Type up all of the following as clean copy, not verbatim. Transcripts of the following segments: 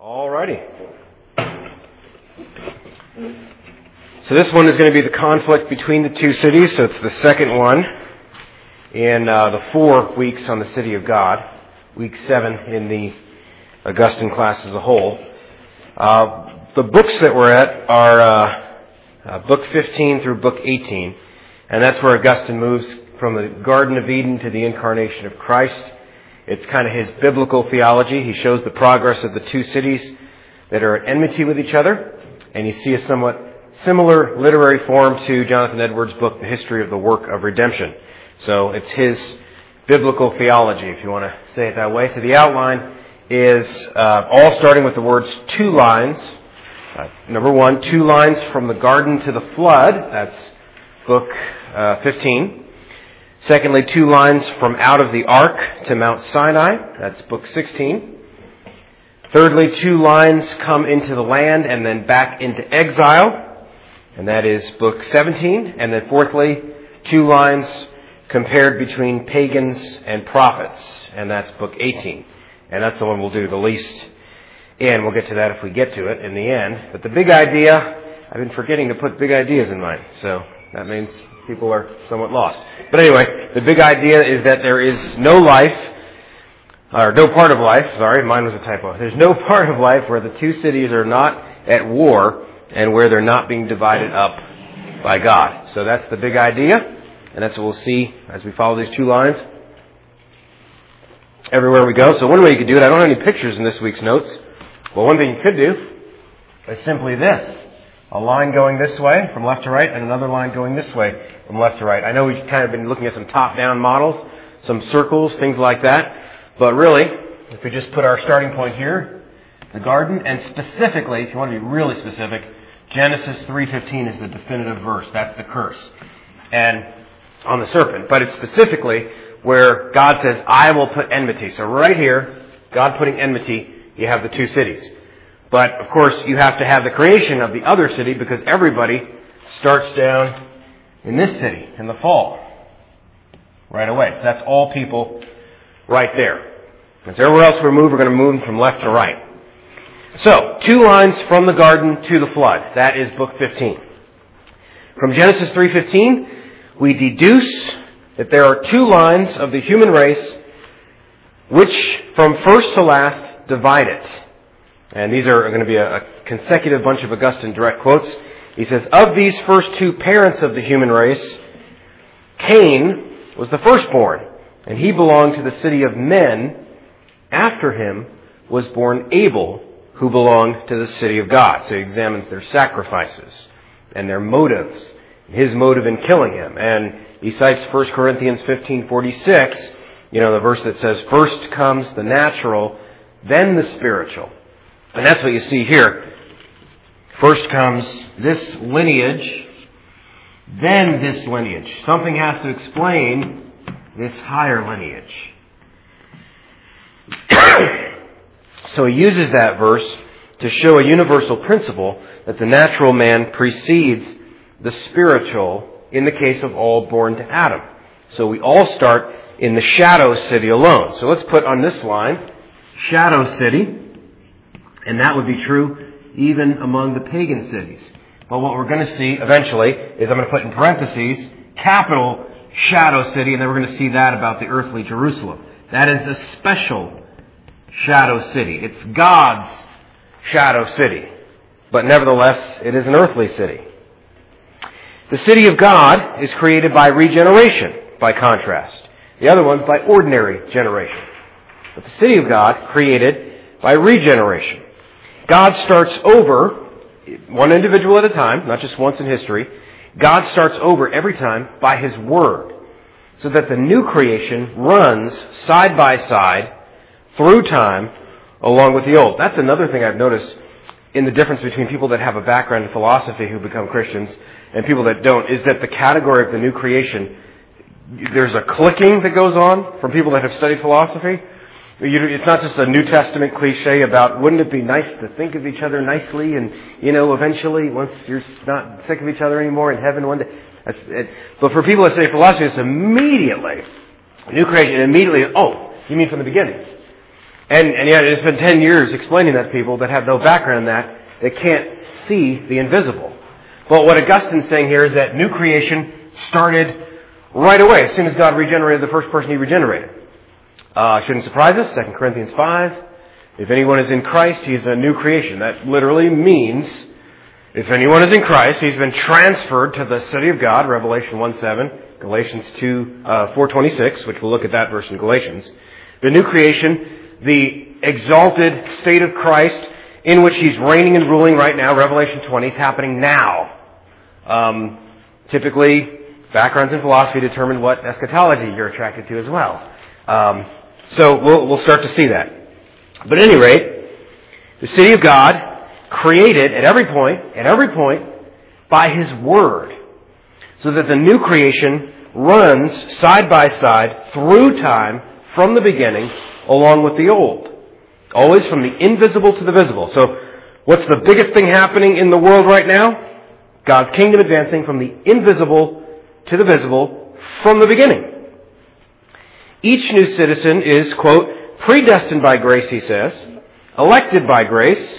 Alrighty. So this one is going to be the conflict between the two cities. So it's the second one in the 4 weeks on the city of God. Week 7 in the Augustine class as a whole. The books that we're at are book 15 through book 18. And that's where Augustine moves from the Garden of Eden to the incarnation of Christ. It's kind of his biblical theology. He shows the progress of the two cities that are at enmity with each other. And you see a somewhat similar literary form to Jonathan Edwards' book, The History of the Work of Redemption. So it's his biblical theology, if you want to say it that way. So the outline is all starting with the words 2 lines. Number 1, 2 lines from the garden to the flood. That's book 15. Secondly, 2 lines from out of the ark to Mount Sinai. That's book 16. Thirdly, 2 lines come into the land and then back into exile. And that is book 17. And then fourthly, 2 lines compared between pagans and prophets. And that's book 18. And that's the one we'll do the least in. We'll get to that if we get to it in the end. But the big idea, I've been forgetting to put big ideas in mine. So that means people are somewhat lost. But anyway, the big idea is that there is no life, or no part of life, sorry, mine was a typo. There's no part of life where the two cities are not at war and where they're not being divided up by God. So that's the big idea, and that's what we'll see as we follow these 2 lines everywhere we go. So one way you could do it, I don't have any pictures in this week's notes, but one thing you could do is simply this. A line going this way from left to right and another line going this way from left to right. I know we've kind of been looking at some top-down models, some circles, things like that. But really, if we just put our starting point here, the garden, and specifically, if you want to be really specific, Genesis 3:15 is the definitive verse. That's the curse. And on the serpent. But it's specifically where God says, I will put enmity. So right here, God putting enmity, you have the two cities. But, of course, you have to have the creation of the other city because everybody starts down in this city in the fall right away. So that's all people right there. And so everywhere else we move, we're going to move from left to right. So, 2 lines from the garden to the flood. That is book 15. From Genesis 3:15, we deduce that there are 2 lines of the human race which, from first to last, divide it. And these are going to be a consecutive bunch of Augustine direct quotes. He says, of these first 2 parents of the human race, Cain was the firstborn, and he belonged to the city of men. After him was born Abel, who belonged to the city of God. So he examines their sacrifices and their motives, his motive in killing him. And he cites 1 Corinthians 15:46, the verse that says, first comes the natural, then the spiritual. And that's what you see here. First comes this lineage, then this lineage. Something has to explain this higher lineage. So he uses that verse to show a universal principle that the natural man precedes the spiritual in the case of all born to Adam. So we all start in the shadow city alone. So let's put on this line, shadow city. And that would be true even among the pagan cities. But what we're going to see eventually is I'm going to put in parentheses, capital shadow city, and then we're going to see that about the earthly Jerusalem. That is a special shadow city. It's God's shadow city. But nevertheless, it is an earthly city. The city of God is created by regeneration, by contrast. The other one's by ordinary generation. But the city of God created by regeneration. God starts over, one individual at a time, not just once in history. God starts over every time by His Word, so that the new creation runs side by side through time along with the old. That's another thing I've noticed in the difference between people that have a background in philosophy who become Christians and people that don't, is that the category of the new creation, there's a clicking that goes on from people that have studied philosophy. It's not just a New Testament cliche about wouldn't it be nice to think of each other nicely and, eventually once you're not sick of each other anymore in heaven one day. That's it. But for people that study philosophy, it's immediately, new creation, immediately, oh, you mean from the beginning? And yet it's been 10 years explaining that to people that have no background in that. They can't see the invisible. But what Augustine's saying here is that new creation started right away, as soon as God regenerated the first person He regenerated. Shouldn't surprise us, 2 Corinthians 5. If anyone is in Christ, he's a new creation. That literally means, if anyone is in Christ, he's been transferred to the city of God, Revelation 1:7, Galatians 4:26, which we'll look at that verse in Galatians. The new creation, the exalted state of Christ, in which He's reigning and ruling right now, Revelation 20, is happening now. Typically, backgrounds in philosophy determine what eschatology you're attracted to as well. So we'll start to see that. But at any rate, the city of God, created at every point, by His Word, so that the new creation runs side by side through time from the beginning along with the old. Always from the invisible to the visible. So what's the biggest thing happening in the world right now? God's kingdom advancing from the invisible to the visible from the beginning. Each new citizen is, quote, predestined by grace, he says, elected by grace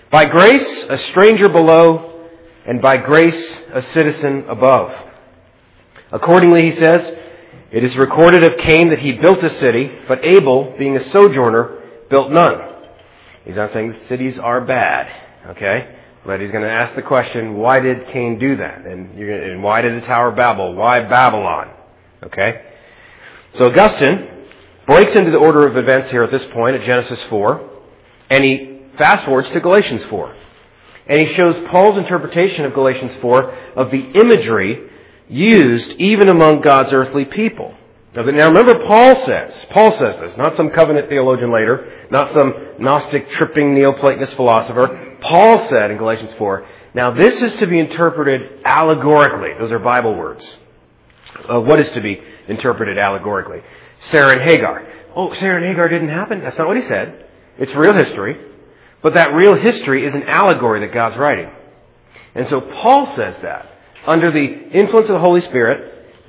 a stranger below, and by grace a citizen above. Accordingly, he says, it is recorded of Cain that he built a city, but Abel, being a sojourner, built none. He's not saying the cities are bad, okay? But he's going to ask the question, why did Cain do that? And why did the Tower of Babel? Why Babylon? Okay? So Augustine breaks into the order of events here at this point at Genesis 4, and he fast forwards to Galatians 4. And he shows Paul's interpretation of Galatians 4 of the imagery used even among God's earthly people. Now remember, Paul says this, not some covenant theologian later, not some Gnostic tripping Neoplatonist philosopher. Paul said in Galatians 4, now this is to be interpreted allegorically. Those are Bible words. What is to be interpreted allegorically? Sarah and Hagar. Oh, Sarah and Hagar didn't happen? That's not what he said. It's real history. But that real history is an allegory that God's writing. And so Paul says that, under the influence of the Holy Spirit,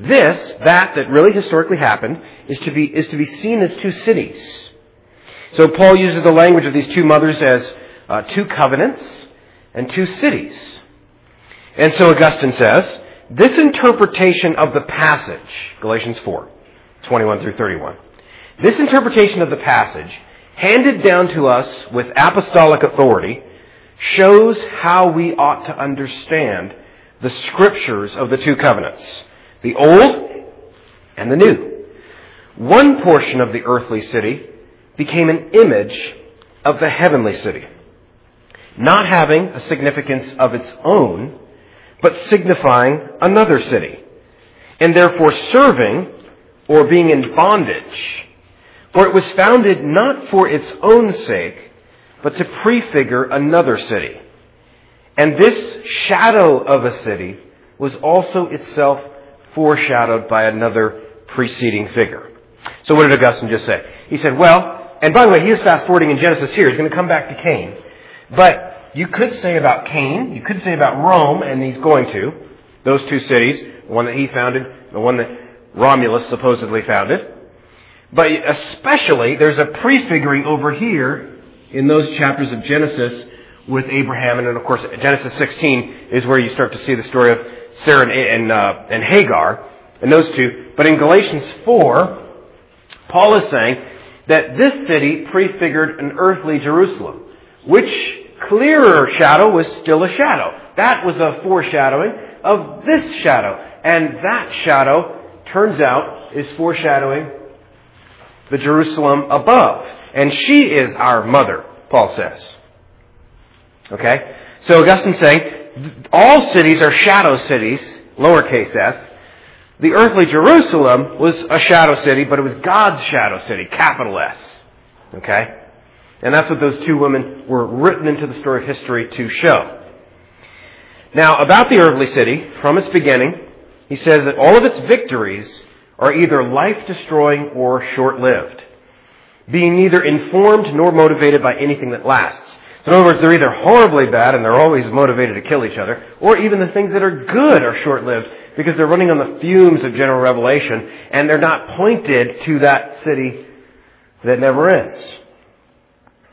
that really historically happened, is to be seen as two cities. So Paul uses the language of these two mothers as two covenants and two cities. And so Augustine says, this interpretation of the passage, Galatians 4, 21 through 31, this interpretation of the passage, handed down to us with apostolic authority, shows how we ought to understand the scriptures of the two covenants, the old and the new. One portion of the earthly city became an image of the heavenly city, not having a significance of its own, but signifying another city, and therefore serving or being in bondage. For it was founded not for its own sake, but to prefigure another city. And this shadow of a city was also itself foreshadowed by another preceding figure. So what did Augustine just say? He said, well, and by the way, he is fast forwarding in Genesis here. He's going to come back to Cain. But you could say about Cain, you could say about Rome, and he's going to, those two cities, the one that he founded, the one that Romulus supposedly founded. But especially, there's a prefiguring over here in those chapters of Genesis with Abraham. And then, of course, Genesis 16 is where you start to see the story of Sarah and Hagar, and those two. But in Galatians 4, Paul is saying that this city prefigured an earthly Jerusalem, which clearer shadow was still a shadow. That was a foreshadowing of this shadow. And that shadow, turns out, is foreshadowing the Jerusalem above. And she is our mother, Paul says. Okay? So Augustine's saying, all cities are shadow cities, lowercase s. The earthly Jerusalem was a shadow city, but it was God's shadow city, capital S. Okay? And that's what those two women were written into the story of history to show. Now, about the earthly city, from its beginning, he says that all of its victories are either life-destroying or short-lived, being neither informed nor motivated by anything that lasts. So in other words, they're either horribly bad and they're always motivated to kill each other, or even the things that are good are short-lived because they're running on the fumes of general revelation and they're not pointed to that city that never ends.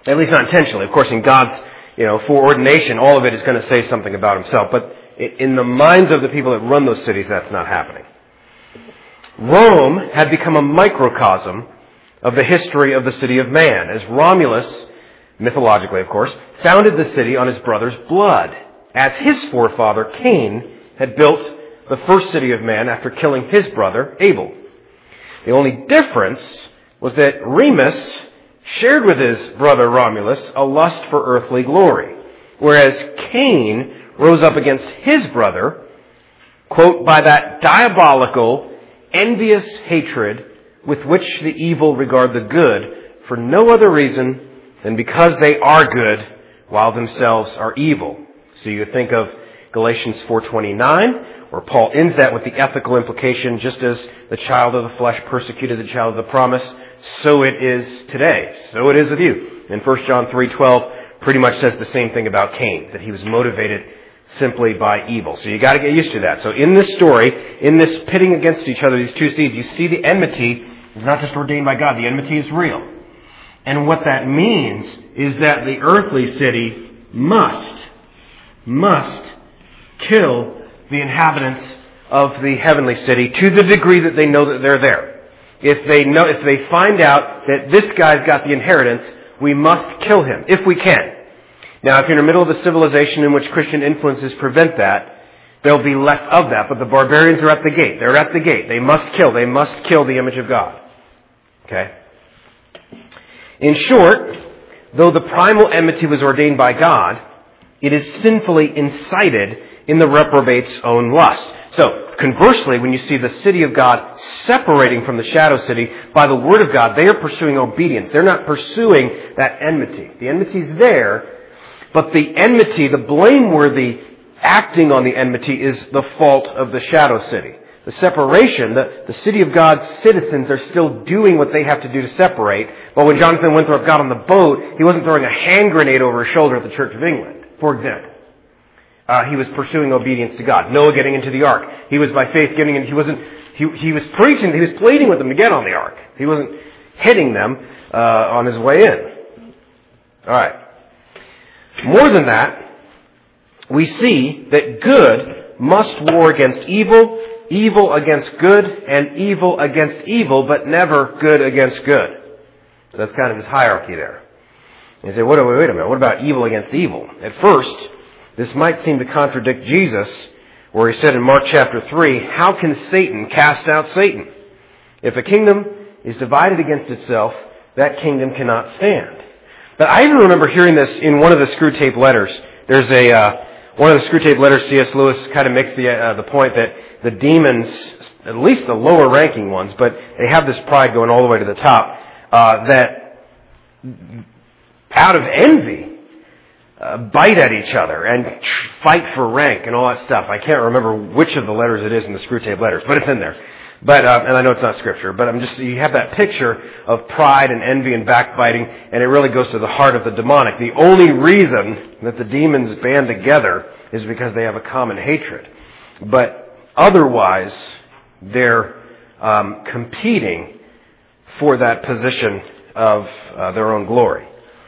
At least not intentionally. Of course, in God's, foreordination, all of it is going to say something about himself. But in the minds of the people that run those cities, that's not happening. Rome had become a microcosm of the history of the city of man, as Romulus, mythologically of course, founded the city on his brother's blood, as his forefather Cain had built the first city of man after killing his brother Abel. The only difference was that Remus shared with his brother Romulus a lust for earthly glory, whereas Cain rose up against his brother, quote, by that diabolical, envious hatred with which the evil regard the good for no other reason than because they are good while themselves are evil. So you think of Galatians 4:29, where Paul ends that with the ethical implication, just as the child of the flesh persecuted the child of the promise, so it is today. So it is with you. And 1 John 3:12 pretty much says the same thing about Cain, that he was motivated simply by evil. So you got to get used to that. So in this story, in this pitting against each other, these two seeds, you see the enmity is not just ordained by God. The enmity is real. And what that means is that the earthly city must kill the inhabitants of the heavenly city to the degree that they know that they're there. If they find out that this guy's got the inheritance, we must kill him, if we can. Now, if you're in the middle of a civilization in which Christian influences prevent that, there'll be less of that. But the barbarians are at the gate. They're at the gate. They must kill. They must kill the image of God. Okay? In short, though the primal enmity was ordained by God, it is sinfully incited in the reprobate's own lust. So, conversely, when you see the city of God separating from the shadow city by the word of God, they are pursuing obedience. They're not pursuing that enmity. The enmity's there, but the enmity, the blameworthy acting on the enmity is the fault of the shadow city. The separation, the city of God's citizens are still doing what they have to do to separate. But when Jonathan Winthrop got on the boat, he wasn't throwing a hand grenade over his shoulder at the Church of England, for example. He was pursuing obedience to God. Noah getting into the ark. He was by faith getting in. He was preaching, he was pleading with them to get on the ark. He wasn't hitting them on his way in. Alright. More than that, we see that good must war against evil, evil against good, and evil against evil, but never good against good. So that's kind of his hierarchy there. And you say, wait a minute, what about evil against evil? At first, this might seem to contradict Jesus, where he said in Mark chapter 3, how can Satan cast out Satan? If a kingdom is divided against itself, that kingdom cannot stand. But I even remember hearing this in one of the Screwtape Letters. There's one of the Screwtape Letters, C.S. Lewis kind of makes the point that the demons, at least the lower ranking ones, but they have this pride going all the way to the top, that out of envy, bite at each other and fight for rank and all that stuff. I can't remember which of the letters it is in the Screwtape Letters, but it's in there. But and I know it's not scripture, but you have that picture of pride and envy and backbiting, and it really goes to the heart of the demonic. The only reason that the demons band together is because they have a common hatred. But otherwise, they're competing for that position of their own glory.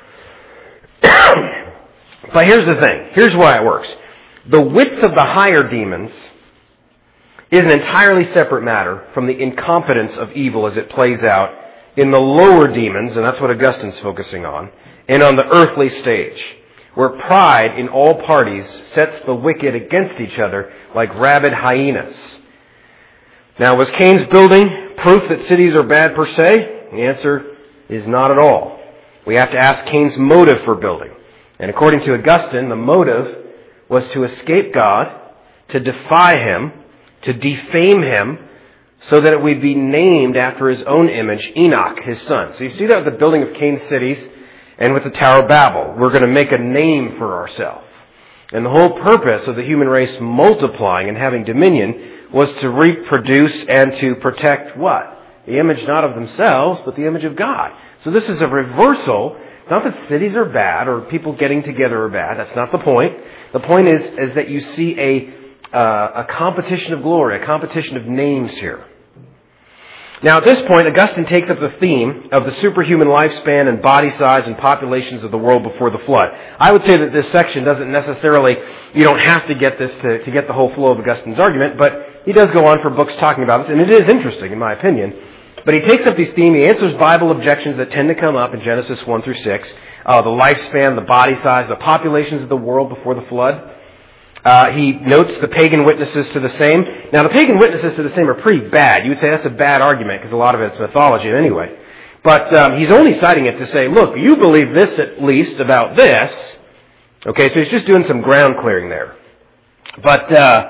But here's the thing. Here's why it works. The width of the higher demons is an entirely separate matter from the incompetence of evil as it plays out in the lower demons, and that's what Augustine's focusing on, and on the earthly stage, where pride in all parties sets the wicked against each other like rabid hyenas. Now, was Cain's building proof that cities are bad per se? The answer is not at all. We have to ask Cain's motive for building. And according to Augustine, the motive was to escape God, to defy Him, to defame Him, so that it would be named after His own image, Enoch, His son. So you see that with the building of Cain's cities and with the Tower of Babel. We're going to make a name for ourselves. And the whole purpose of the human race multiplying and having dominion was to reproduce and to protect what? The image not of themselves, but the image of God. So this is a reversal. Not that cities are bad or people getting together are bad. That's not the point. The point is that you see a competition of glory, a competition of names here. Now, at this point, Augustine takes up the theme of the superhuman lifespan and body size and populations of the world before the flood. I would say that this section doesn't necessarily, you don't have to get this to get the whole flow of Augustine's argument, but he does go on for books talking about this, and it is interesting, in my opinion. But he takes up this theme, he answers Bible objections that tend to come up in Genesis 1 through 6, the lifespan, the body size, the populations of the world before the flood. He notes the pagan witnesses to the same. Now, the pagan witnesses to the same are pretty bad. You would say that's a bad argument because a lot of it's mythology anyway. But he's only citing it to say, look, you believe this at least about this. Okay, so he's just doing some ground clearing there. But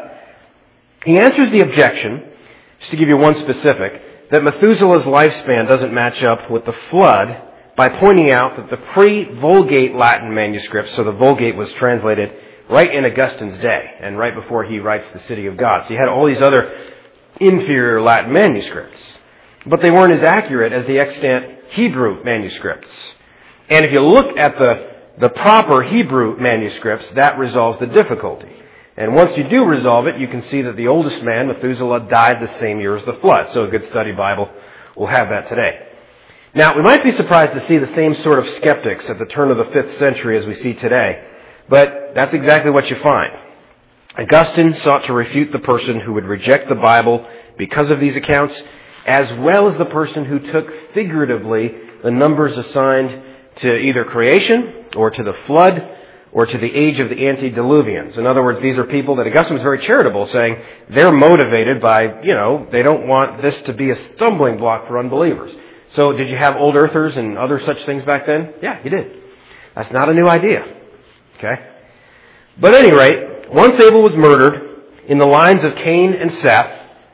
he answers the objection, just to give you one specific, that Methuselah's lifespan doesn't match up with the flood by pointing out that the pre-Vulgate Latin manuscripts, so the Vulgate was translated right in Augustine's day, and right before he writes the City of God. So you had all these other inferior Latin manuscripts. But they weren't as accurate as the extant Hebrew manuscripts. And if you look at the proper Hebrew manuscripts, that resolves the difficulty. And once you do resolve it, you can see that the oldest man, Methuselah, died the same year as the flood. So a good study Bible will have that today. Now, we might be surprised to see the same sort of skeptics at the turn of the 5th century as we see today. But that's exactly what you find. Augustine sought to refute the person who would reject the Bible because of these accounts, as well as the person who took figuratively the numbers assigned to either creation, or to the flood, or to the age of the antediluvians. In other words, these are people that Augustine was very charitable, saying they're motivated by, they don't want this to be a stumbling block for unbelievers. So did you have old earthers and other such things back then? Yeah, you did. That's not a new idea. Okay? But at any rate, once Abel was murdered in the lines of Cain and Seth,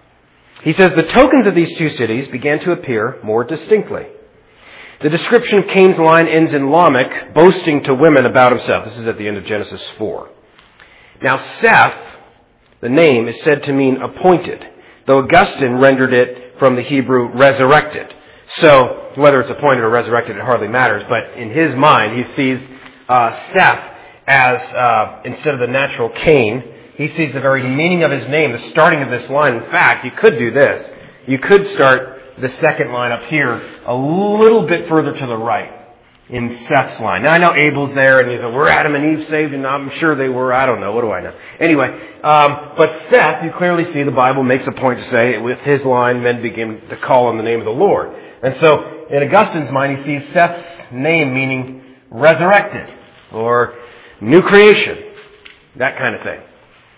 he says the tokens of these two cities began to appear more distinctly. The description of Cain's line ends in Lamech boasting to women about himself. This is at the end of Genesis 4. Now Seth, the name, is said to mean appointed, though Augustine rendered it from the Hebrew resurrected. So whether it's appointed or resurrected, it hardly matters, but in his mind he sees Seth as, instead of the natural Cain, he sees the very meaning of his name, the starting of this line. In fact, you could do this. You could start the second line up here a little bit further to the right in Seth's line. Now, I know Abel's there, and you go, were Adam and Eve saved? And I'm sure they were. I don't know. What do I know? Anyway, but Seth, you clearly see the Bible makes a point to say, with his line, men begin to call on the name of the Lord. And so, in Augustine's mind, he sees Seth's name meaning resurrected, or new creation, that kind of thing.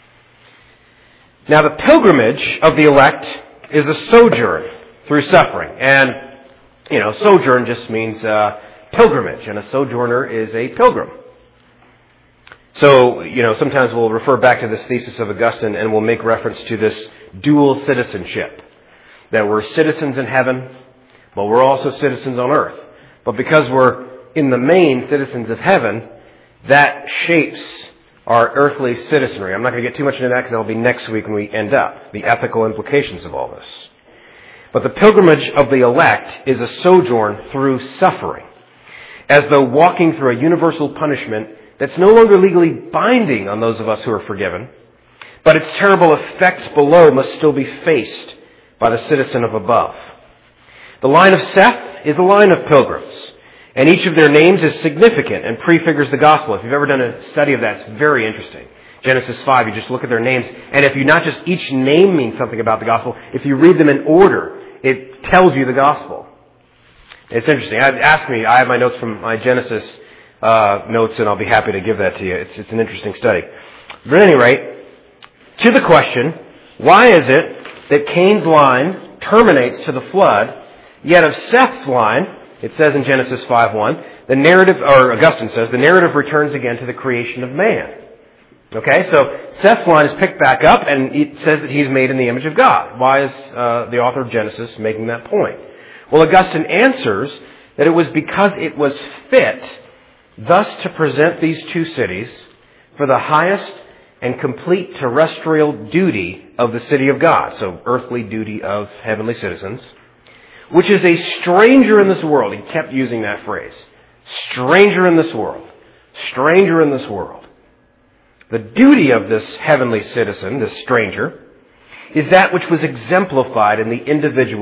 Now, the pilgrimage of the elect is a sojourn through suffering. And, sojourn just means pilgrimage, and a sojourner is a pilgrim. So, sometimes we'll refer back to this thesis of Augustine and we'll make reference to this dual citizenship. That we're citizens in heaven, but we're also citizens on earth. But because we're, in the main, citizens of heaven, that shapes our earthly citizenry. I'm not going to get too much into that because that'll be next week when we end up, the ethical implications of all this. But the pilgrimage of the elect is a sojourn through suffering, as though walking through a universal punishment that's no longer legally binding on those of us who are forgiven, but its terrible effects below must still be faced by the citizen of above. The line of Seth is a line of pilgrims, and each of their names is significant and prefigures the gospel. If you've ever done a study of that, it's very interesting. Genesis 5, you just look at their names, and if you not just each name means something about the gospel, if you read them in order, it tells you the gospel. It's interesting. I have my notes from my Genesis notes, and I'll be happy to give that to you. It's an interesting study. But at any rate, to the question, why is it that Cain's line terminates to the flood, yet of Seth's line, it says in Genesis 5:1, the narrative, or Augustine says, the narrative returns again to the creation of man. Okay, so Seth's line is picked back up, and it says that he's made in the image of God. Why is the author of Genesis making that point? Well, Augustine answers that it was because it was fit thus to present these two cities for the highest and complete terrestrial duty of the city of God, so earthly duty of heavenly citizens, which is a stranger in this world. He kept using that phrase. Stranger in this world. Stranger in this world. The duty of this heavenly citizen, this stranger, is that which was exemplified in the individual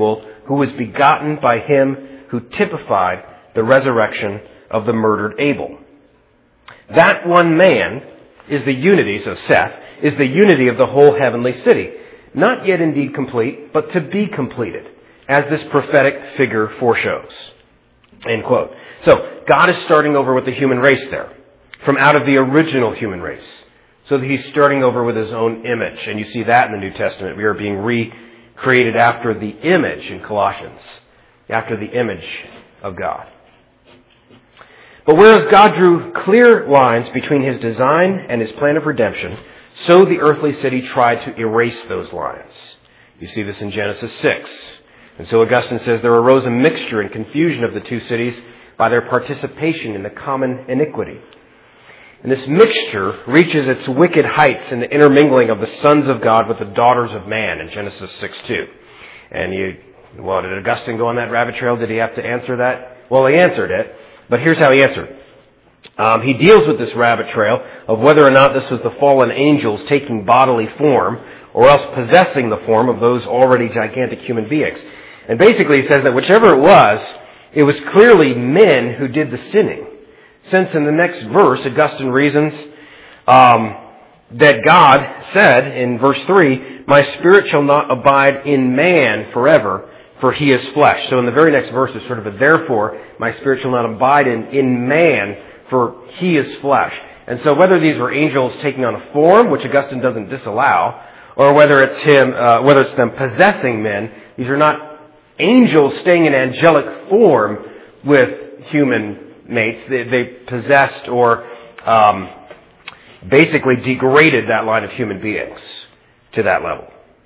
who was begotten by him who typified the resurrection of the murdered Abel. That one man is the unity, so Seth, is the unity of the whole heavenly city. Not yet indeed complete, but to be completed, as this prophetic figure foreshows. End quote. So, God is starting over with the human race there, from out of the original human race. So that he's starting over with his own image. And you see that in the New Testament. We are being recreated after the image in Colossians, after the image of God. But whereas God drew clear lines between his design and his plan of redemption, so the earthly city tried to erase those lines. You see this in Genesis 6. And so Augustine says there arose a mixture and confusion of the two cities by their participation in the common iniquity. And this mixture reaches its wicked heights in the intermingling of the sons of God with the daughters of man in Genesis 6:2. And did Augustine go on that rabbit trail? Did he have to answer that? Well, he answered it, but here's how he answered. He deals with this rabbit trail of whether or not this was the fallen angels taking bodily form or else possessing the form of those already gigantic human beings. And basically he says that whichever it was clearly men who did the sinning. Since in the next verse, Augustine reasons that God said in verse 3, "My spirit shall not abide in man forever, for he is flesh." So in the very next verse is sort of a therefore, "My spirit shall not abide in man, for he is flesh." And so whether these were angels taking on a form, which Augustine doesn't disallow, or whether it's them possessing men, these are not angels staying in angelic form with human mates. They possessed or basically degraded that line of human beings to that level.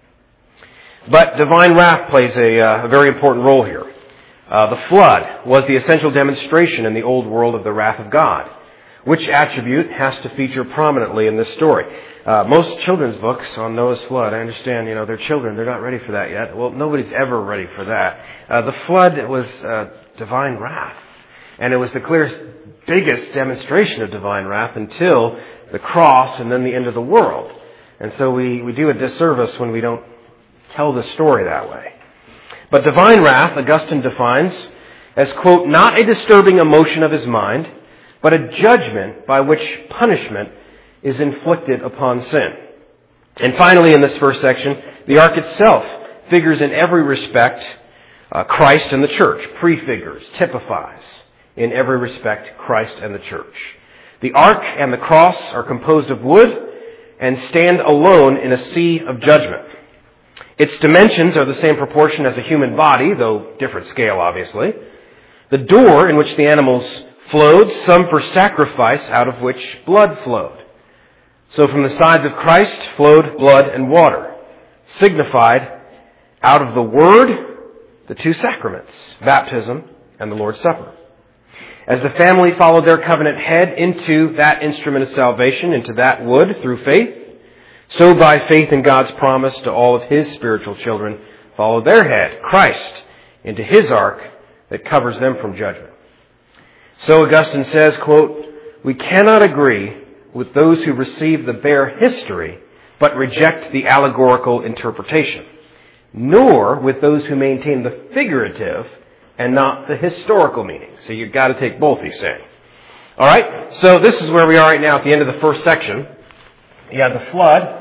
But divine wrath plays a very important role here. The flood was the essential demonstration in the old world of the wrath of God. Which attribute has to feature prominently in this story? Most children's books on Noah's flood, I understand, they're children, they're not ready for that yet. Well, nobody's ever ready for that. The flood was divine wrath. And it was the clearest, biggest demonstration of divine wrath until the cross and then the end of the world. And so we do a disservice when we don't tell the story that way. But divine wrath, Augustine defines as, quote, "not a disturbing emotion of his mind, but a judgment by which punishment is inflicted upon sin." And finally, in this first section, the ark itself figures in every respect Christ and the church, prefigures, typifies in every respect Christ and the church. The ark and the cross are composed of wood and stand alone in a sea of judgment. Its dimensions are the same proportion as a human body, though different scale, obviously. The door in which the animals flowed, some for sacrifice, out of which blood flowed. So from the sides of Christ flowed blood and water, signified out of the Word, the two sacraments, baptism and the Lord's Supper. As the family followed their covenant head into that instrument of salvation, into that wood through faith, so by faith in God's promise to all of His spiritual children, follow their head, Christ, into His ark that covers them from judgment. So Augustine says, quote, "We cannot agree with those who receive the bare history, but reject the allegorical interpretation, nor with those who maintain the figurative and not the historical meaning." So you've got to take both, he's saying. All right, so this is where we are right now at the end of the first section. You have the flood.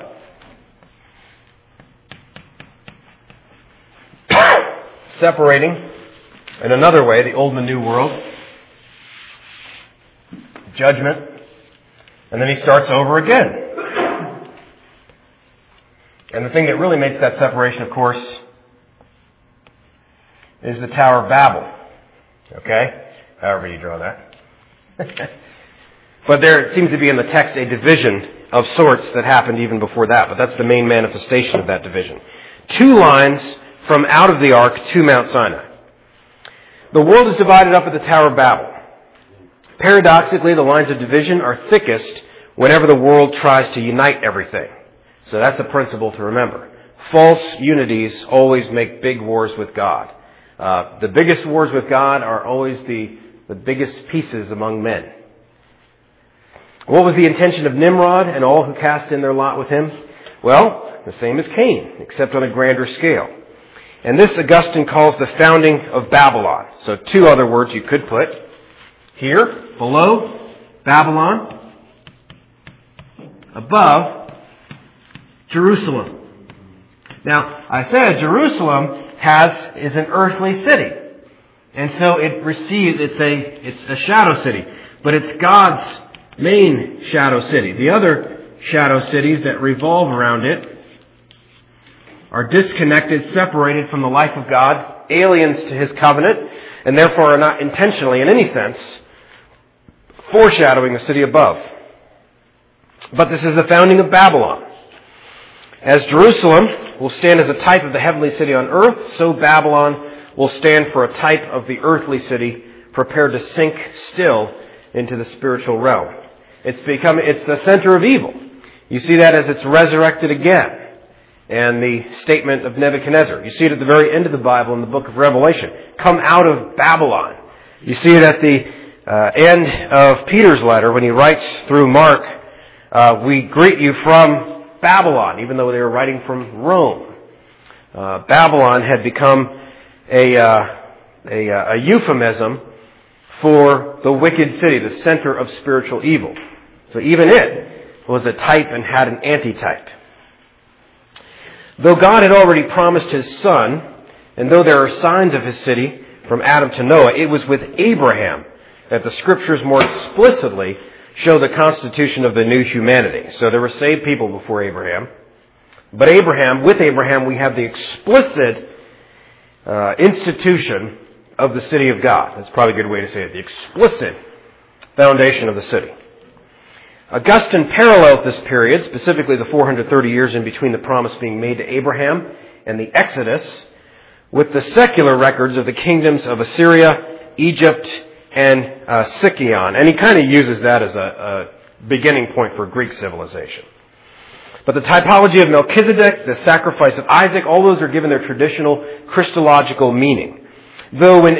Separating, in another way, the old and the new world. Judgment. And then he starts over again. And the thing that really makes that separation, of course, is the Tower of Babel. Okay? However you draw that. But there seems to be in the text a division of sorts that happened even before that. But that's the main manifestation of that division. 2 lines from out of the ark to Mount Sinai. The world is divided up at the Tower of Babel. Paradoxically, the lines of division are thickest whenever the world tries to unite everything. So that's a principle to remember. False unities always make big wars with God. The biggest wars with God are always the biggest pieces among men. What was the intention of Nimrod and all who cast in their lot with him? Well, the same as Cain, except on a grander scale. And this Augustine calls the founding of Babylon. So two other words you could put here, below, Babylon, above, Jerusalem. Now, I said Jerusalem is an earthly city. And so it's a shadow city. But it's God's main shadow city. The other shadow cities that revolve around it are disconnected, separated from the life of God, aliens to His covenant, and therefore are not intentionally, in any sense, foreshadowing the city above. But this is the founding of Babylon. As Jerusalem will stand as a type of the heavenly city on earth, so Babylon will stand for a type of the earthly city prepared to sink still into the spiritual realm. It's the center of evil. You see that as it's resurrected again. And the statement of Nebuchadnezzar. You see it at the very end of the Bible in the book of Revelation. Come out of Babylon. You see it at the end of Peter's letter when he writes through Mark, we greet you from Babylon, even though they were writing from Rome. Babylon had become a euphemism for the wicked city, the center of spiritual evil. So even it was a type and had an antitype. Though God had already promised His Son, and though there are signs of His city from Adam to Noah, it was with Abraham that the Scriptures more explicitly show the constitution of the new humanity. So there were saved people before Abraham. But with Abraham, we have the explicit institution of the city of God. That's probably a good way to say it. The explicit foundation of the city. Augustine parallels this period, specifically the 430 years in between the promise being made to Abraham and the Exodus, with the secular records of the kingdoms of Assyria, Egypt, and Sicyon. And he kind of uses that as a beginning point for Greek civilization. But the typology of Melchizedek, the sacrifice of Isaac, all those are given their traditional Christological meaning. Though when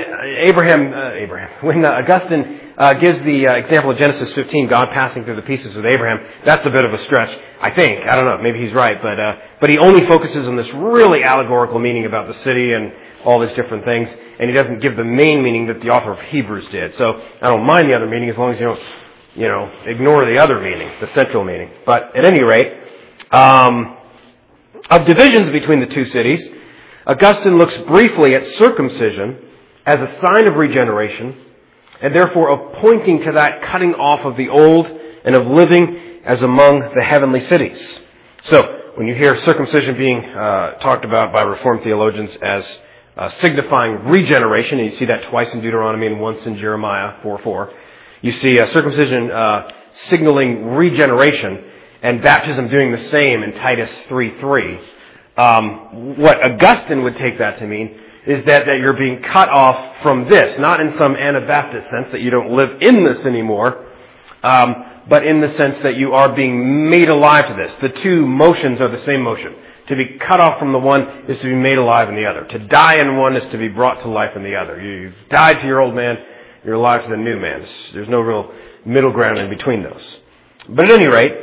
Augustine gives the example of Genesis 15, God passing through the pieces with Abraham, that's a bit of a stretch, I think. I don't know, maybe he's right, but he only focuses on this really allegorical meaning about the city and all these different things, and he doesn't give the main meaning that the author of Hebrews did. So I don't mind the other meaning as long as you don't, ignore the other meaning, the central meaning. But at any rate, of divisions between the two cities, Augustine looks briefly at circumcision as a sign of regeneration, and therefore of pointing to that cutting off of the old and of living as among the heavenly cities. So, when you hear circumcision being talked about by Reformed theologians as signifying regeneration, and you see that twice in Deuteronomy and once in Jeremiah 4:4, you see circumcision signaling regeneration, and baptism doing the same in Titus 3:3. What Augustine would take that to mean is that you're being cut off from this, not in some Anabaptist sense that you don't live in this anymore, but in the sense that you are being made alive to this. The two motions are the same motion. To be cut off from the one is to be made alive in the other. To die in one is to be brought to life in the other. You've died to your old man, you're alive to the new man. There's no real middle ground in between those. But at any rate,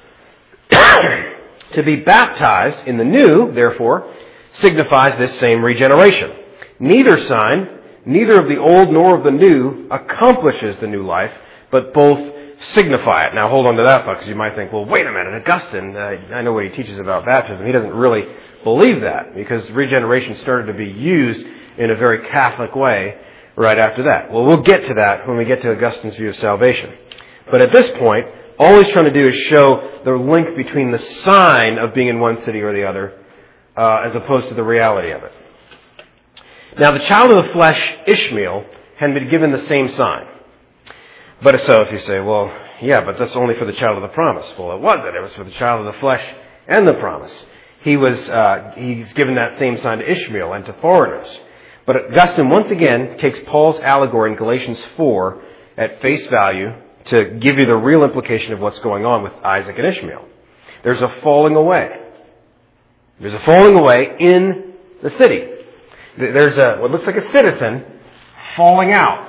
to be baptized in the new, therefore, signifies this same regeneration. Neither sign, neither of the old nor of the new, accomplishes the new life, but both signify it. Now hold on to that thought, because you might think, well, wait a minute, Augustine, I know what he teaches about baptism. He doesn't really believe that, because regeneration started to be used in a very Catholic way right after that. Well, we'll get to that when we get to Augustine's view of salvation. But at this point, all he's trying to do is show the link between the sign of being in one city or the other, as opposed to the reality of it. Now, the child of the flesh, Ishmael, had been given the same sign. But so if you say, well, yeah, but that's only for the child of the promise. Well, it wasn't. It was for the child of the flesh and the promise. He's given that same sign to Ishmael and to foreigners. But Augustine once again takes Paul's allegory in Galatians 4 at face value to give you the real implication of what's going on with Isaac and Ishmael. There's a falling away. There's a falling away in the city. There's what looks like a citizen falling out.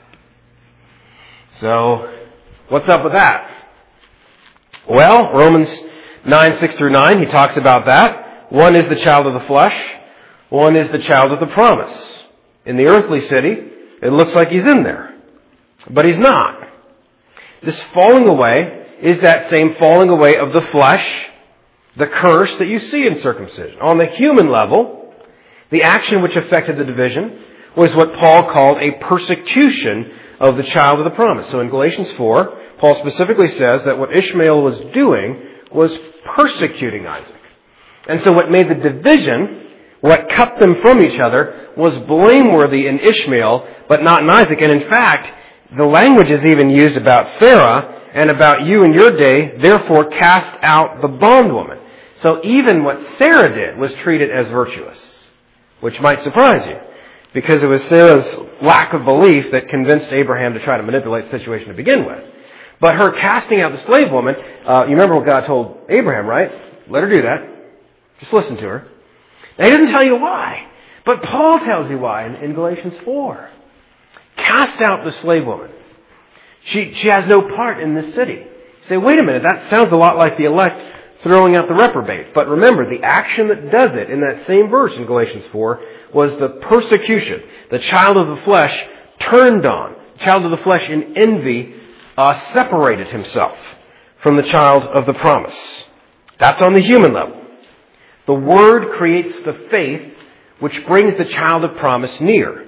So, what's up with that? Well, Romans 9:6-9, he talks about that. One is the child of the flesh. One is the child of the promise. In the earthly city, it looks like he's in there. But he's not. This falling away is that same falling away of the flesh, the curse that you see in circumcision. On the human level, the action which affected the division was what Paul called a persecution of the child of the promise. So in Galatians 4, Paul specifically says that what Ishmael was doing was persecuting Isaac. And so what made the division, what cut them from each other, was blameworthy in Ishmael, but not in Isaac. And in fact, the language is even used about Sarah and about you in your day, therefore cast out the bondwoman. So even what Sarah did was treated as virtuous, which might surprise you, because it was Sarah's lack of belief that convinced Abraham to try to manipulate the situation to begin with. But her casting out the slave woman, you remember what God told Abraham, right? Let her do that. Just listen to her. Now, he doesn't tell you why, but Paul tells you why in Galatians 4. Cast out the slave woman. She has no part in this city. You say, wait a minute, that sounds a lot like the elect throwing out the reprobate. But remember, the action that does it in that same verse in Galatians 4 was the persecution. The child of the flesh turned on. The child of the flesh in envy separated himself from the child of the promise. That's on the human level. The Word creates the faith which brings the child of promise near.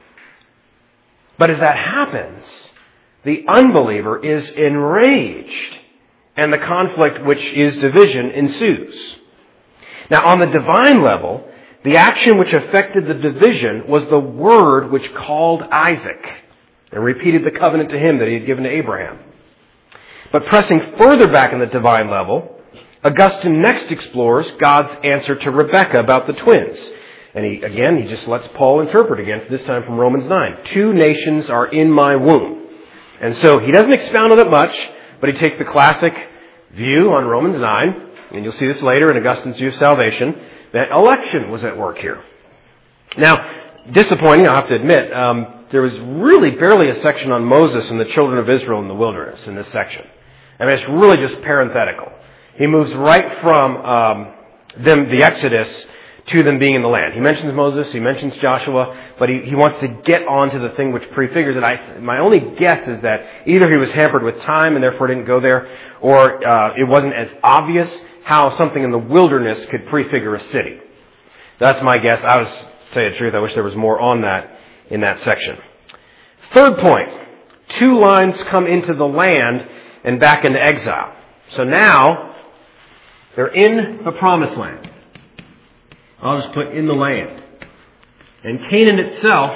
But as that happens, the unbeliever is enraged, and the conflict, which is division, ensues. Now, on the divine level, the action which affected the division was the word which called Isaac and repeated the covenant to him that he had given to Abraham. But pressing further back in the divine level, Augustine next explores God's answer to Rebekah about the twins. And he just lets Paul interpret again, this time from Romans 9. 2 nations are in my womb. And so he doesn't expound on it much, but he takes the classic view on Romans 9, and you'll see this later in Augustine's view of salvation, that election was at work here. Now, disappointing, I'll have to admit, there was really barely a section on Moses and the children of Israel in the wilderness in this section. I mean, it's really just parenthetical. He moves right from the Exodus to them being in the land. He mentions Moses, he mentions Joshua, but he wants to get on to the thing which prefigures it. My only guess is that either he was hampered with time and therefore didn't go there, or it wasn't as obvious how something in the wilderness could prefigure a city. That's my guess. To tell you the truth, I wish there was more on that in that section. Third point, 2 lines come into the land and back into exile. So now, they're in the promised land. I'll just put in the land. And Canaan itself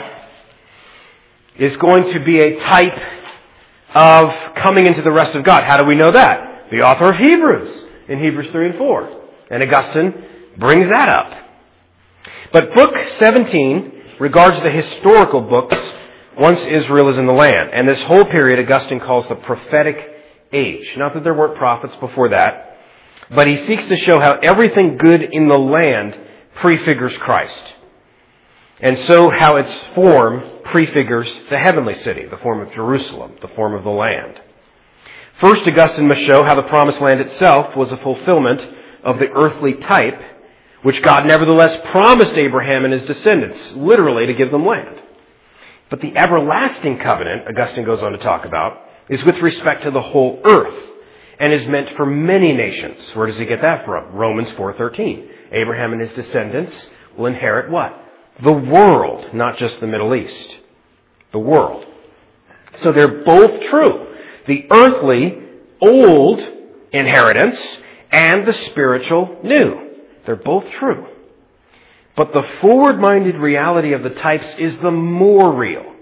is going to be a type of coming into the rest of God. How do we know that? The author of Hebrews in Hebrews 3 and 4. And Augustine brings that up. But Book 17 regards the historical books once Israel is in the land. And this whole period Augustine calls the prophetic age. Not that there weren't prophets before that, but he seeks to show how everything good in the land prefigures Christ. And so how its form prefigures the heavenly city, the form of Jerusalem, the form of the land. First, Augustine must show how the promised land itself was a fulfillment of the earthly type, which God nevertheless promised Abraham and his descendants, literally to give them land. But the everlasting covenant, Augustine goes on to talk about, is with respect to the whole earth, and is meant for many nations. Where does he get that from? Romans 4:13. Abraham and his descendants will inherit what? The world, not just the Middle East. The world. So they're both true. The earthly, old inheritance and the spiritual, new. They're both true. But the forward-minded reality of the types is the more real.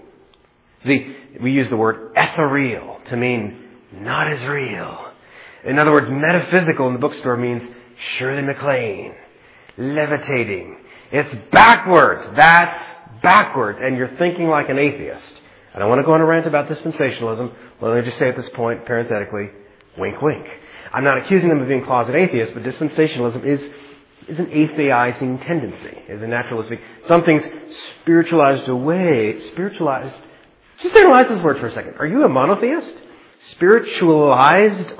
We use the word ethereal to mean not as real. In other words, metaphysical in the bookstore means Shirley MacLaine, levitating. It's backwards. That's backwards. And you're thinking like an atheist. I don't want to go on a rant about dispensationalism. Let me just say at this point, parenthetically, wink, wink. I'm not accusing them of being closet atheists, but dispensationalism is an atheizing tendency, is a naturalistic. Something's spiritualized away. Spiritualized. Just analyze this word for a second. Are you a monotheist? Spiritualized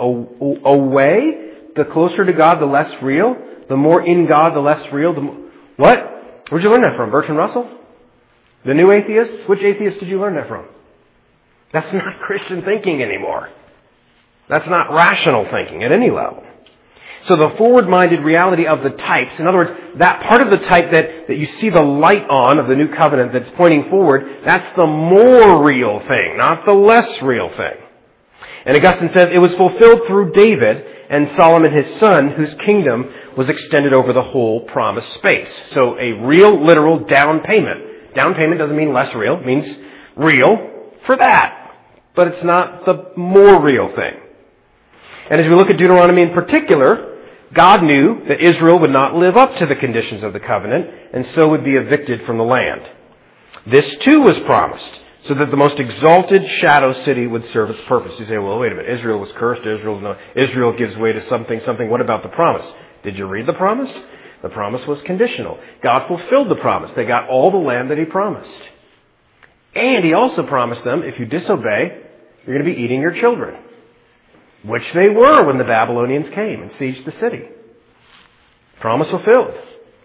away? The closer to God, the less real? The more in God, the less real? What? Where'd you learn that from? Bertrand Russell? The new atheists? Which atheists did you learn that from? That's not Christian thinking anymore. That's not rational thinking at any level. So the forward-minded reality of the types, in other words, that part of the type that you see the light on of the new covenant that's pointing forward, that's the more real thing, not the less real thing. And Augustine says it was fulfilled through David and Solomon his son, whose kingdom was extended over the whole promised space. So a real, literal down payment. Down payment doesn't mean less real. It means real for that. But it's not the more real thing. And as we look at Deuteronomy in particular, God knew that Israel would not live up to the conditions of the covenant and so would be evicted from the land. This too was promised, so that the most exalted shadow city would serve its purpose. You say, well, wait a minute, Israel was cursed, Israel gives way to something, what about the promise? Did you read the promise? The promise was conditional. God fulfilled the promise. They got all the land that He promised. And He also promised them, if you disobey, you're going to be eating your children. Which they were when the Babylonians came and sieged the city. Promise fulfilled.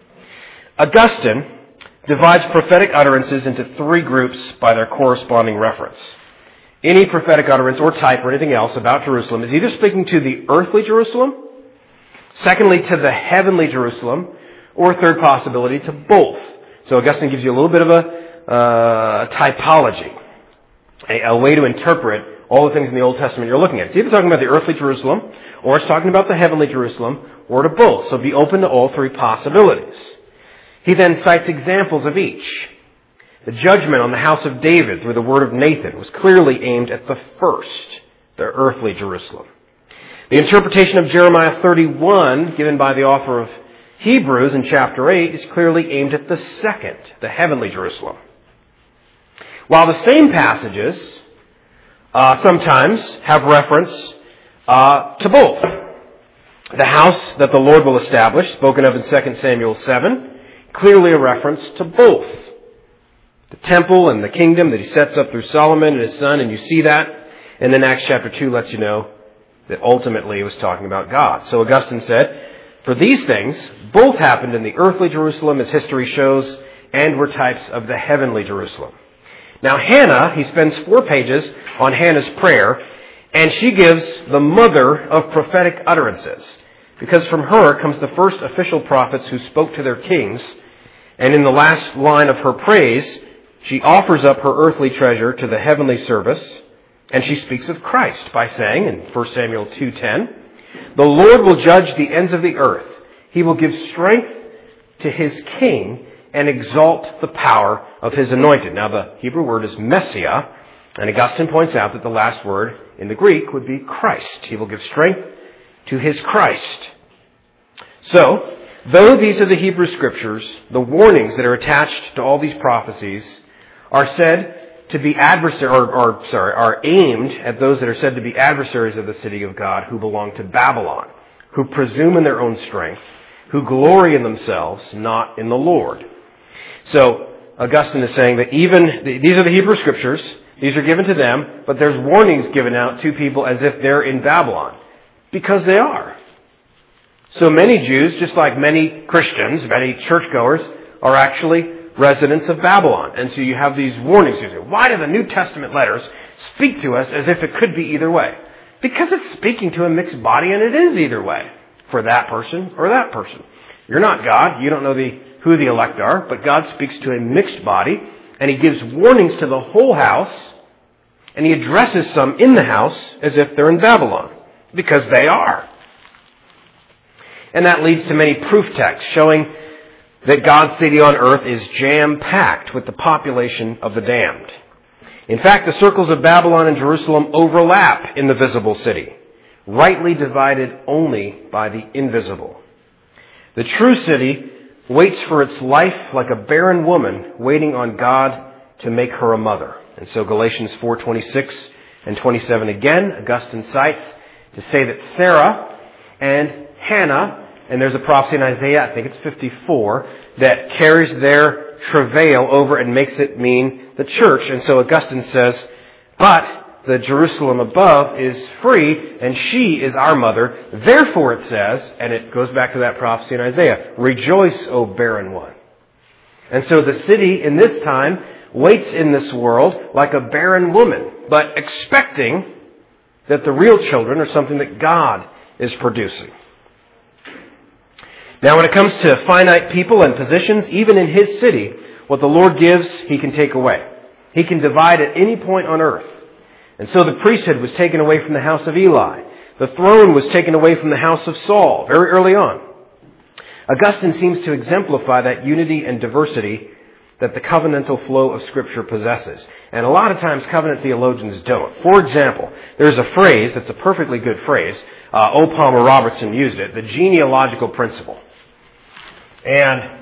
Augustine divides prophetic utterances into three groups by their corresponding reference. Any prophetic utterance or type or anything else about Jerusalem is either speaking to the earthly Jerusalem, secondly to the heavenly Jerusalem, or third possibility to both. So Augustine gives you a little bit of a typology, a way to interpret all the things in the Old Testament you're looking at. It's either talking about the earthly Jerusalem, or it's talking about the heavenly Jerusalem, or to both. So be open to all three possibilities. He then cites examples of each. The judgment on the house of David through the word of Nathan was clearly aimed at the first, the earthly Jerusalem. The interpretation of Jeremiah 31, given by the author of Hebrews in chapter 8, is clearly aimed at the second, the heavenly Jerusalem. While the same passages sometimes have reference to both. The house that the Lord will establish, spoken of in 2 Samuel 7, clearly a reference to both. The temple and the kingdom that He sets up through Solomon and his son, and you see that. And then Acts chapter 2 lets you know that ultimately it was talking about God. So Augustine said, for these things, both happened in the earthly Jerusalem, as history shows, and were types of the heavenly Jerusalem. Now Hannah, he spends 4 pages on Hannah's prayer, and she gives the mother of prophetic utterances, because from her comes the first official prophets who spoke to their kings, and in the last line of her praise, she offers up her earthly treasure to the heavenly service, and she speaks of Christ by saying in 1 Samuel 2:10, the Lord will judge the ends of the earth. He will give strength to His king and exalt the power of His anointed. Now the Hebrew word is Messiah, and Augustine points out that the last word in the Greek would be Christ. He will give strength to His Christ. So, though these are the Hebrew Scriptures, the warnings that are attached to all these prophecies are said to be are aimed at those that are said to be adversaries of the city of God, who belong to Babylon, who presume in their own strength, who glory in themselves, not in the Lord. So, Augustine is saying that these are the Hebrew Scriptures, these are given to them, but there's warnings given out to people as if they're in Babylon. Because they are. So many Jews, just like many Christians, many churchgoers, are actually residents of Babylon. And so you have these warnings. You say, why do the New Testament letters speak to us as if it could be either way? Because it's speaking to a mixed body, and it is either way. For that person or that person. You're not God. You don't know who the elect are. But God speaks to a mixed body. And He gives warnings to the whole house. And He addresses some in the house as if they're in Babylon. Because they are. And that leads to many proof texts showing that God's city on earth is jam-packed with the population of the damned. In fact, the circles of Babylon and Jerusalem overlap in the visible city, rightly divided only by the invisible. The true city waits for its life like a barren woman waiting on God to make her a mother. And so Galatians 4:26 and 27 again, Augustine cites to say that Sarah and Hannah, and there's a prophecy in Isaiah, I think it's 54, that carries their travail over and makes it mean the church. And so Augustine says, but the Jerusalem above is free, and she is our mother. Therefore it says, and it goes back to that prophecy in Isaiah, rejoice, O barren one. And so the city in this time waits in this world like a barren woman, but expecting that the real children are something that God is producing. Now when it comes to finite people and positions, even in His city, what the Lord gives, He can take away. He can divide at any point on earth. And so the priesthood was taken away from the house of Eli. The throne was taken away from the house of Saul very early on. Augustine seems to exemplify that unity and diversity that the covenantal flow of Scripture possesses. And a lot of times covenant theologians don't. For example, there's a phrase that's a perfectly good phrase. O. Palmer Robertson used it, the genealogical principle. And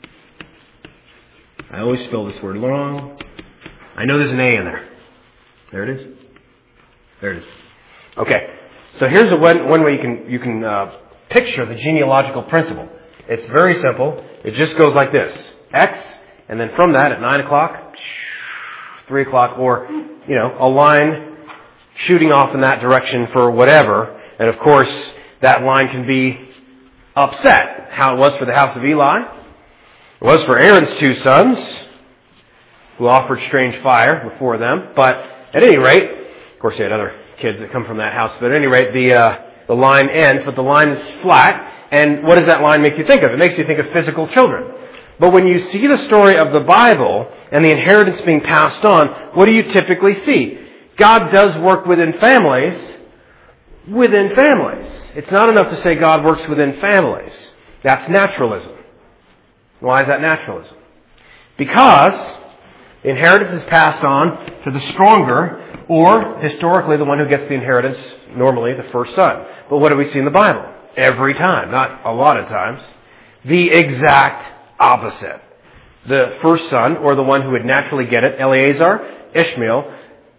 I always spell this word wrong. I know there's an A in there. There it is. There it is. Okay. So here's one way you can picture the genealogical principle. It's very simple. It just goes like this. X, and then from that at 9 o'clock, 3 o'clock, or, a line shooting off in that direction for whatever. And of course, that line can be upset. How it was for the house of Eli. It was for Aaron's 2 sons, who offered strange fire before them. But at any rate, of course, he had other kids that come from that house. But at any rate, the line ends, but the line is flat. And what does that line make you think of? It makes you think of physical children. But when you see the story of the Bible and the inheritance being passed on, what do you typically see? God does work within families. Within families. It's not enough to say God works within families. That's naturalism. Why is that naturalism? Because the inheritance is passed on to the stronger, or historically the one who gets the inheritance, normally the first son. But what do we see in the Bible? Every time, not a lot of times, the exact opposite. The first son, or the one who would naturally get it, Eleazar, Ishmael,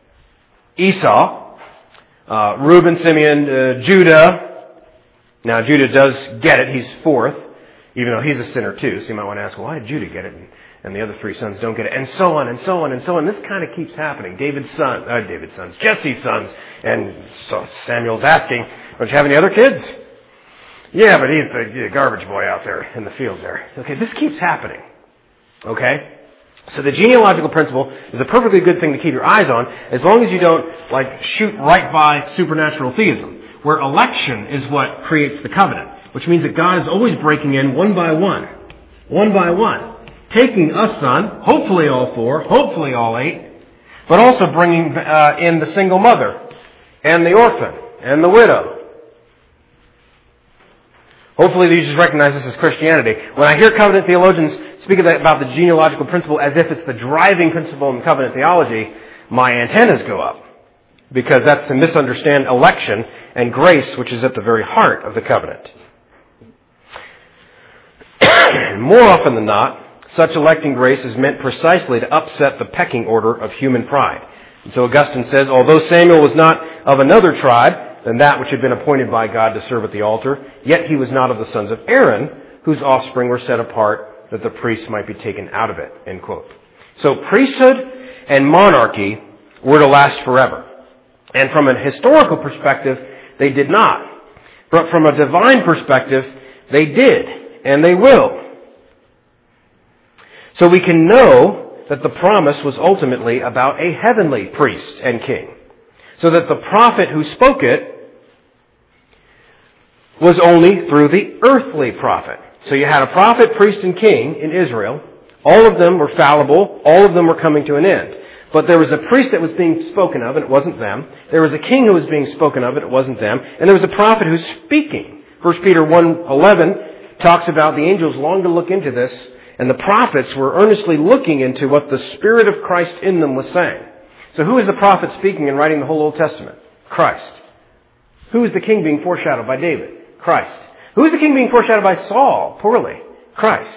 Esau, Reuben, Simeon, Judah. Now Judah does get it, he's fourth, even though he's a sinner too. So you might want to ask, well, why did Judah get it and the other 3 sons don't get it? And so on and so on and so on. This kind of keeps happening. Jesse's sons. And so Samuel's asking, don't you have any other kids? Yeah, but he's the garbage boy out there in the field there. Okay, this keeps happening. Okay? So the genealogical principle is a perfectly good thing to keep your eyes on, as long as you don't, shoot right by supernatural theism, where election is what creates the covenant, which means that God is always breaking in one by one, taking a son, hopefully all 4, hopefully all 8, but also bringing in the single mother, and the orphan, and the widow. Hopefully you just recognize this as Christianity. When I hear covenant theologians speak about the genealogical principle as if it's the driving principle in covenant theology, my antennas go up. Because that's to misunderstand election and grace, which is at the very heart of the covenant. More often than not, such electing grace is meant precisely to upset the pecking order of human pride. And so Augustine says, although Samuel was not of another tribe than that which had been appointed by God to serve at the altar, yet he was not of the sons of Aaron, whose offspring were set apart that the priests might be taken out of it. End quote. So priesthood and monarchy were to last forever. And from a historical perspective, they did not. But from a divine perspective, they did, and they will. So we can know that the promise was ultimately about a heavenly priest and king. So that the prophet who spoke it was only through the earthly prophet. So you had a prophet, priest, and king in Israel. All of them were fallible. All of them were coming to an end. But there was a priest that was being spoken of, and it wasn't them. There was a king who was being spoken of, and it wasn't them. And there was a prophet who's speaking. 1 Peter 1:11 talks about the angels longed to look into this, and the prophets were earnestly looking into what the Spirit of Christ in them was saying. So who is the prophet speaking and writing the whole Old Testament? Christ. Who is the king being foreshadowed by David? Christ. Who is the king being foreshadowed by Saul? Poorly. Christ.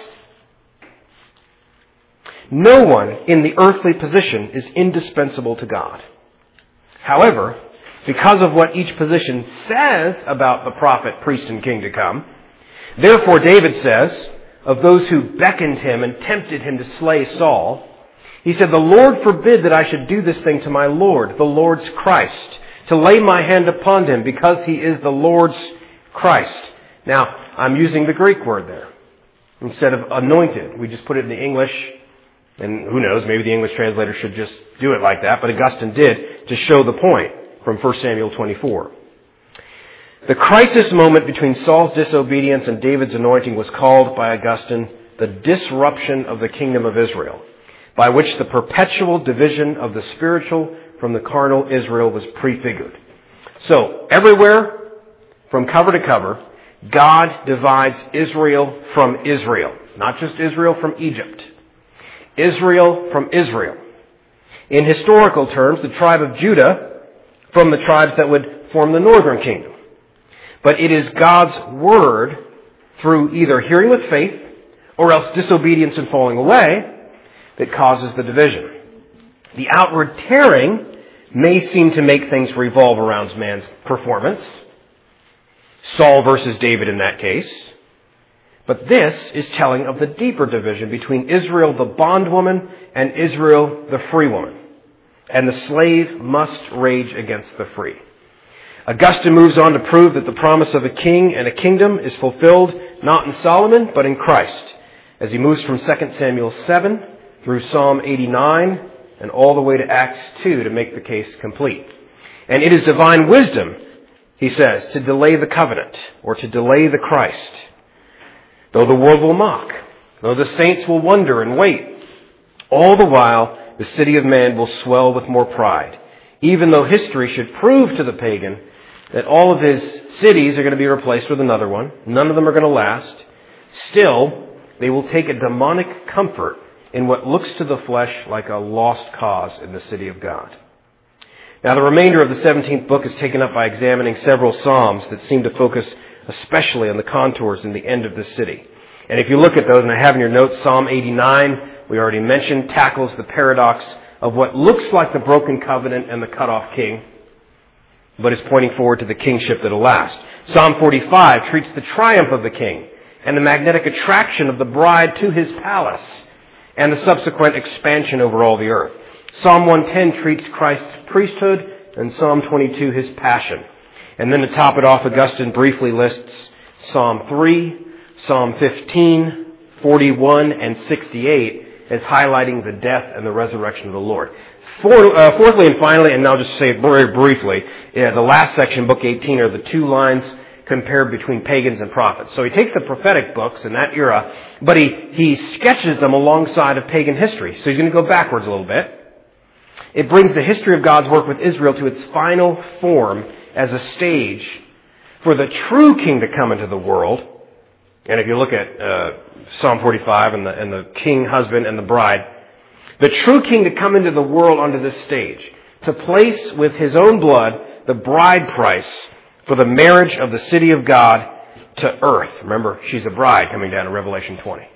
No one in the earthly position is indispensable to God. However, because of what each position says about the prophet, priest, and king to come, therefore David says, of those who beckoned him and tempted him to slay Saul, he said, the Lord forbid that I should do this thing to my Lord, the Lord's Christ, to lay my hand upon him, because he is the Lord's Christ. Now, I'm using the Greek word there. instead of anointed. We just put it in the English, and who knows, maybe the English translator should just do it like that, but Augustine did to show the point from 1 Samuel 24. The crisis moment between Saul's disobedience and David's anointing was called by Augustine the disruption of the kingdom of Israel, by which the perpetual division of the spiritual from the carnal Israel was prefigured. So, everywhere, from cover to cover, God divides Israel from Israel. Not just Israel from Egypt. Israel from Israel. In historical terms, the tribe of Judah from the tribes that would form the northern kingdom. But it is God's word, through either hearing with faith or else disobedience and falling away, that causes the division. The outward tearing may seem to make things revolve around man's performance. Saul versus David in that case. But this is telling of the deeper division between Israel the bondwoman and Israel the free woman. And the slave must rage against the free. Augustine moves on to prove that the promise of a king and a kingdom is fulfilled not in Solomon, but in Christ, as he moves from 2 Samuel 7 through Psalm 89 and all the way to Acts 2 to make the case complete. And it is divine wisdom, he says, to delay the covenant or to delay the Christ. Though the world will mock, though the saints will wonder and wait, all the while the city of man will swell with more pride, even though history should prove to the pagan that all of his cities are going to be replaced with another one. None of them are going to last. Still, they will take a demonic comfort in what looks to the flesh like a lost cause in the city of God. Now, the remainder of the 17th book is taken up by examining several psalms that seem to focus especially on the contours in the end of the city. And if you look at those, and I have in your notes, Psalm 89, we already mentioned, tackles the paradox of what looks like the broken covenant and the cut-off king, but is pointing forward to the kingship that will last. Psalm 45 treats the triumph of the king and the magnetic attraction of the bride to his palace and the subsequent expansion over all the earth. Psalm 110 treats Christ's priesthood and Psalm 22 his passion. And then to top it off, Augustine briefly lists Psalm 3, Psalm 15, 41, and 68 as highlighting the death and the resurrection of the Lord. Fourthly and finally, and I'll just say it very briefly, the last section, Book 18, are the two lines compared between pagans and prophets. So he takes the prophetic books in that era, but he sketches them alongside of pagan history. So he's going to go backwards a little bit. It brings the history of God's work with Israel to its final form as a stage for the true king to come into the world. And if you look at Psalm 45 and the king, husband, and the bride, the true king to come into the world onto this stage, to place with his own blood the bride price for the marriage of the city of God to earth. Remember, she's a bride coming down in Revelation 20.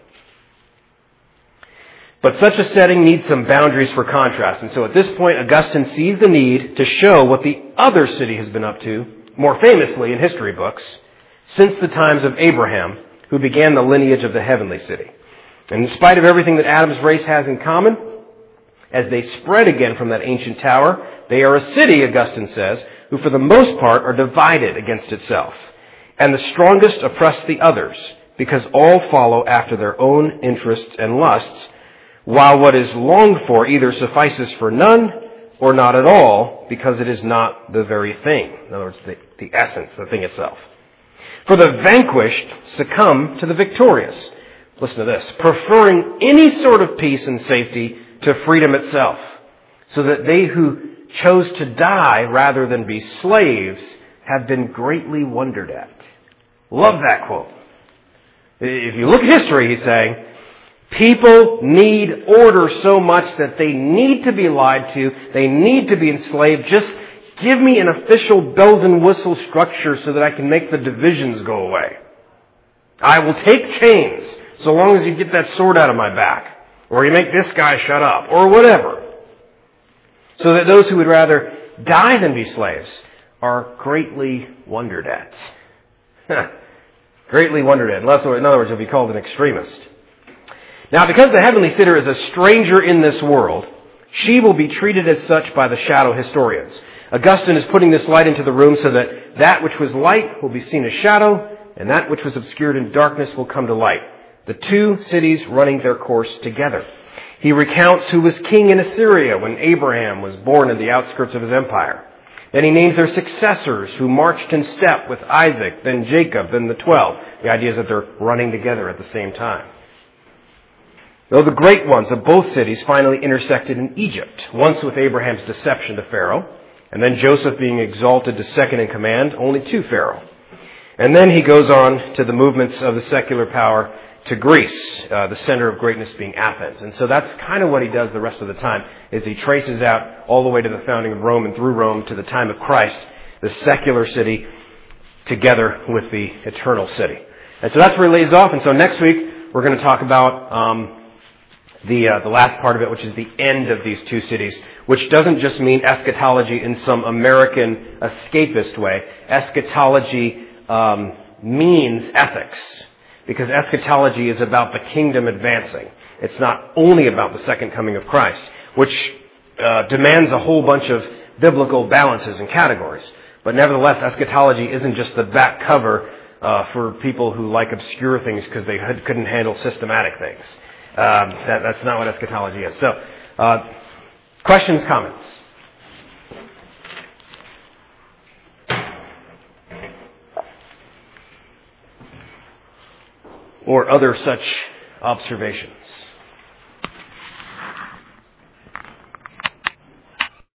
But such a setting needs some boundaries for contrast. And so at this point, Augustine sees the need to show what the other city has been up to, more famously in history books, since the times of Abraham, who began the lineage of the heavenly city. And in spite of everything that Adam's race has in common, as they spread again from that ancient tower, they are a city, Augustine says, who for the most part are divided against itself. And the strongest oppress the others, because all follow after their own interests and lusts, while what is longed for either suffices for none or not at all, because it is not the very thing. In other words, the essence, the thing itself. For the vanquished succumb to the victorious. Listen to this. Preferring any sort of peace and safety to freedom itself, so that they who chose to die rather than be slaves have been greatly wondered at. Love that quote. If you look at history, he's saying, people need order so much that they need to be lied to, they need to be enslaved. Just give me an official bells and whistles structure so that I can make the divisions go away. I will take chains so long as you get that sword out of my back, or you make this guy shut up, or whatever. So that those who would rather die than be slaves are greatly wondered at. Greatly wondered at. In other words, you'll be called an extremist. Now, because the heavenly sitter is a stranger in this world, she will be treated as such by the shadow historians. Augustine is putting this light into the room so that which was light will be seen as shadow, and that which was obscured in darkness will come to light. The two cities running their course together. He recounts who was king in Assyria when Abraham was born in the outskirts of his empire. Then he names their successors who marched in step with Isaac, then Jacob, then the 12. The idea is that they're running together at the same time. Though the great ones of both cities finally intersected in Egypt, once with Abraham's deception to Pharaoh, and then Joseph being exalted to second in command only to Pharaoh. And then he goes on to the movements of the secular power to Greece, the center of greatness being Athens. And so that's kind of what he does the rest of the time, is he traces out all the way to the founding of Rome and through Rome to the time of Christ, the secular city together with the eternal city. And so that's where he lays off. And so next week we're going to talk about the last part of it, which is the end of these two cities, which doesn't just mean eschatology in some American escapist way. Eschatology means ethics, because eschatology is about the kingdom advancing. It's not only about the second coming of Christ, which demands a whole bunch of biblical balances and categories. But nevertheless, eschatology isn't just the back cover for people who like obscure things because they couldn't handle systematic things. That's not what eschatology is. So, questions, comments? Or other such observations?